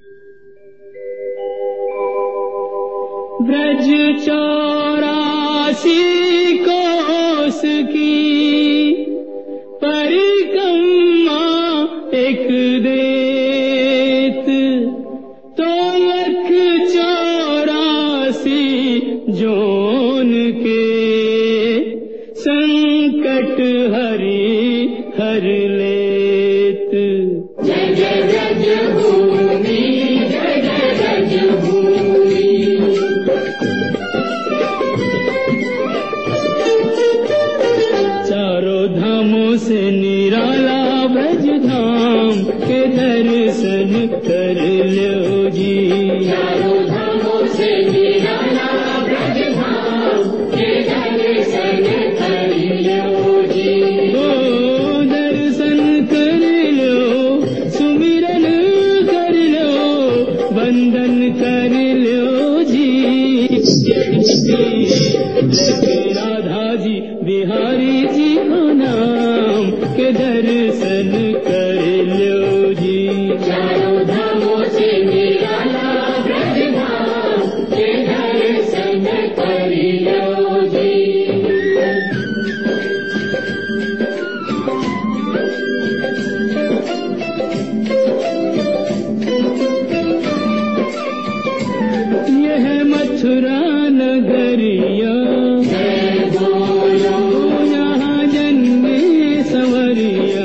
ब्रज 84 कोस की परिक्रमा एक देत, तो 184 जोन के संकट हरि हर लेत। जय जय ब्रज भूमि, जय जय ब्रज भूमि। चारों धामों से निराला ब्रज धाम के दर्शन कर लो जी। चारों धामों से निराला ब्रज धाम के दर्शन कर लो जी। ओ दर्शन कर लो, सुमिरन कर लो, वंदन कर लो जी। राधा जी बिहारी जी को नाम के दर्शन कर लो जी। चारों धामों से निराला ब्रज धाम के दर्शन कर लो जी। यह मथुरा नगरिया, यहाँ जन्मे संवरिया।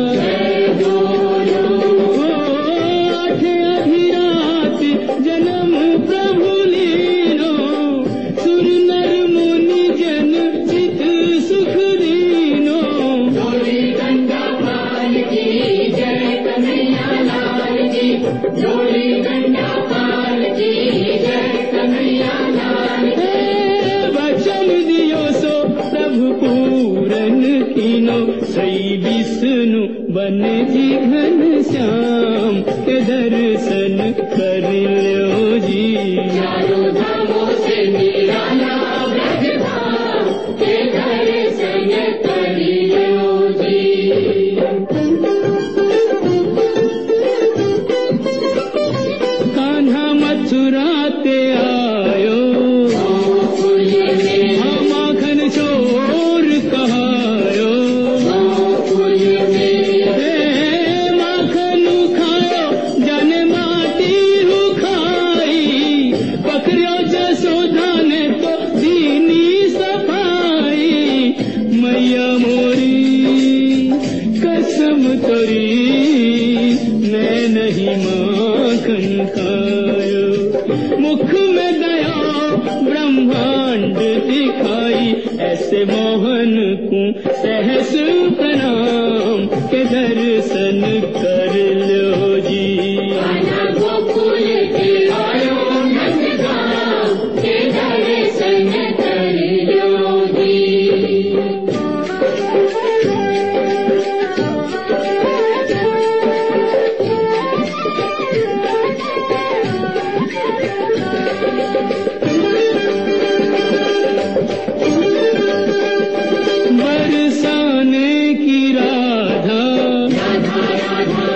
आठ अधीरात जन्म प्रभु लीनो, सुर नर मुनि जन चित सुख दीनो। जोड़ी गंगा पाल की जय कन्हैया लाल की, जोड़ी गंगा पाल की जय कन्हैया लाल की। वचन दियो सो प्रभु पूरन कीनो, श्री विष्णु बन जी घन श्याम के दर्शन कर लो जी। चारों धामों से निराला ब्रज धाम के दर्शन कर लो जी। कान्हा मथुरा ते आयो, माखन चोर कहायो। माखन खायो जन माटी खाई, पकड़ो जसोदा ने तो दीनी सफाई। मैया मोरी कसम तोरी, मैं नहीं माखन खायो। मुख में दया ब्रह्मांड दिखाई, ऐसे मोहन को सहस प्रणाम के दर्शन कर लो जी। गोकुल के आयो नंदगाम के दर्शन कर लो जी। बरसाने की राधा, राधा राधा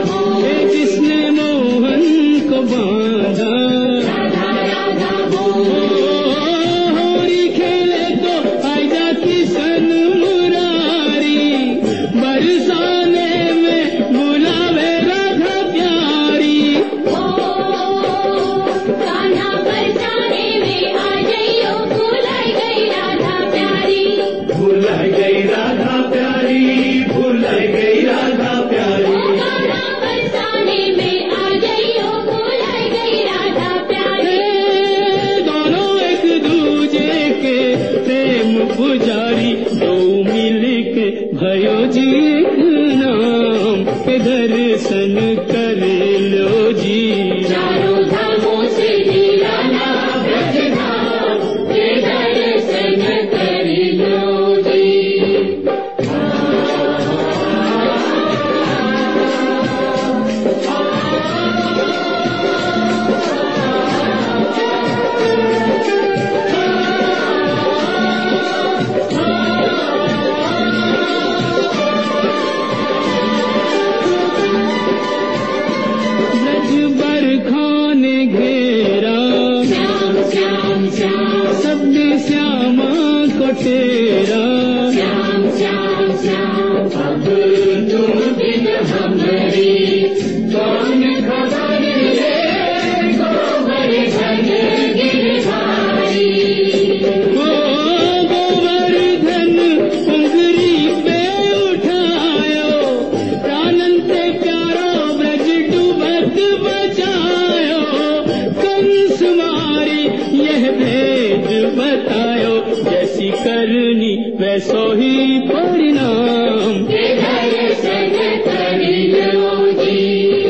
करनी वैसो ही परिणाम। दर्शन कर लो जी।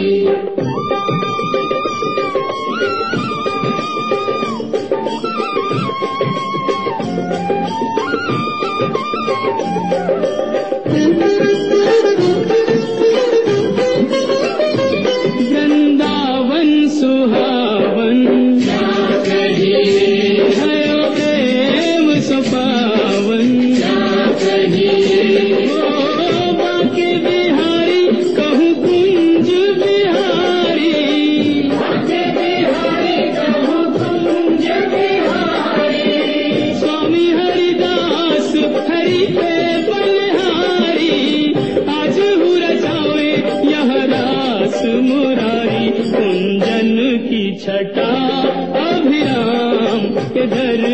वृंदावन सुहावन भयो प्रेम सुपावन। बाके बिहारी कहूँ कुंज बिहारी। स्वामी हरिदास हरि पे बलिहारी। आज हूँ रचावे यह रास मुरारी। कुंजन की छटा अभिराम के दर्शन